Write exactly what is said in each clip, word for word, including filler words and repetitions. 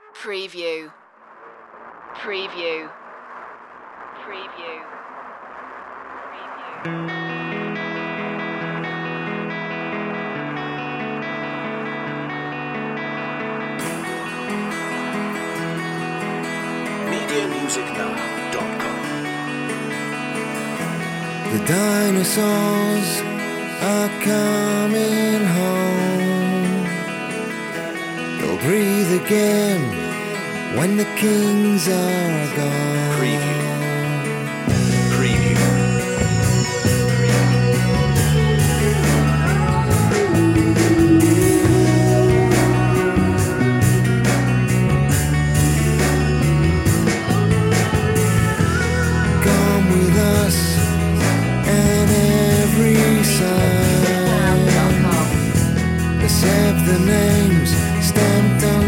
Preview. Preview. Preview. Preview. media music now dot com. The dinosaurs are coming home. They'll breathe again when the kings are gone. Preview. Preview. Come with us and every sign. Let's have the names stamped on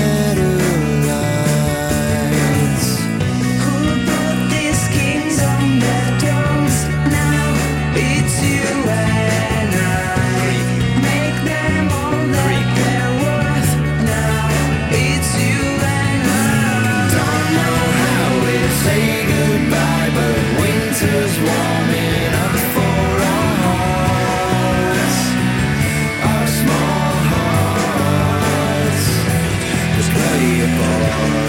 satellites. Who put these kings on their thrones? Now it's you and I. Make them all that they're worth. Now it's you and I. Don't know how we say goodbye, but winter's warming up for our hearts. Our small hearts just play a part.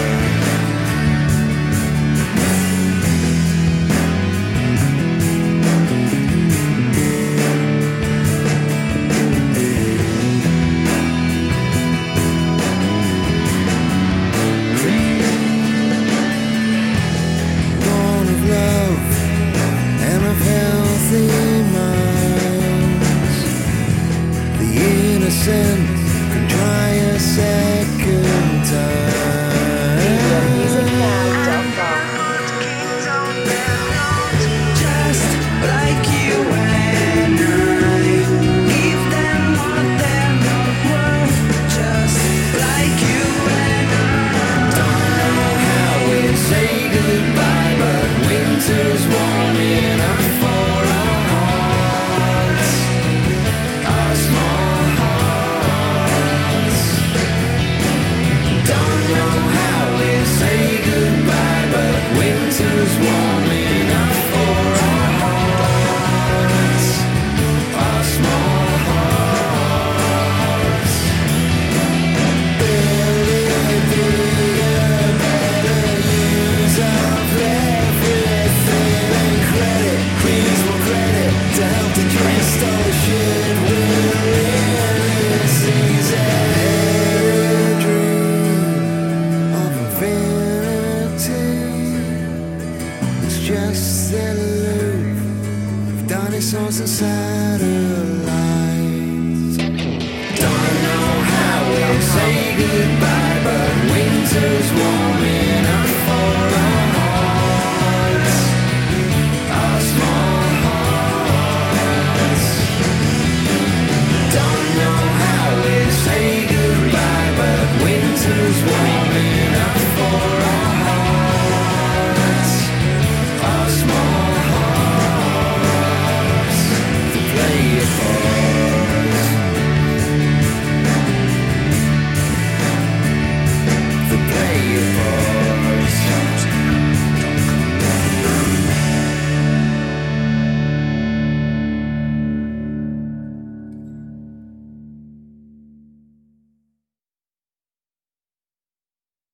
Born of love and of healthy minds. The innocent can try a second time. music now dot com. Kings on their thrones, just like you and I. Give them what they're not worth, just like you and I. Don't know how we say goodbye, but winter's warming up for our hearts. Our small hearts. Don't know how we say goodbye, but winter's warming up for our hearts. Our small hearts. Bigger, bigger, better use of everything and credit. Please more credit to help decrease all the shit we're in. This is a dream of infinity. It's just the loop of dinosaurs inside.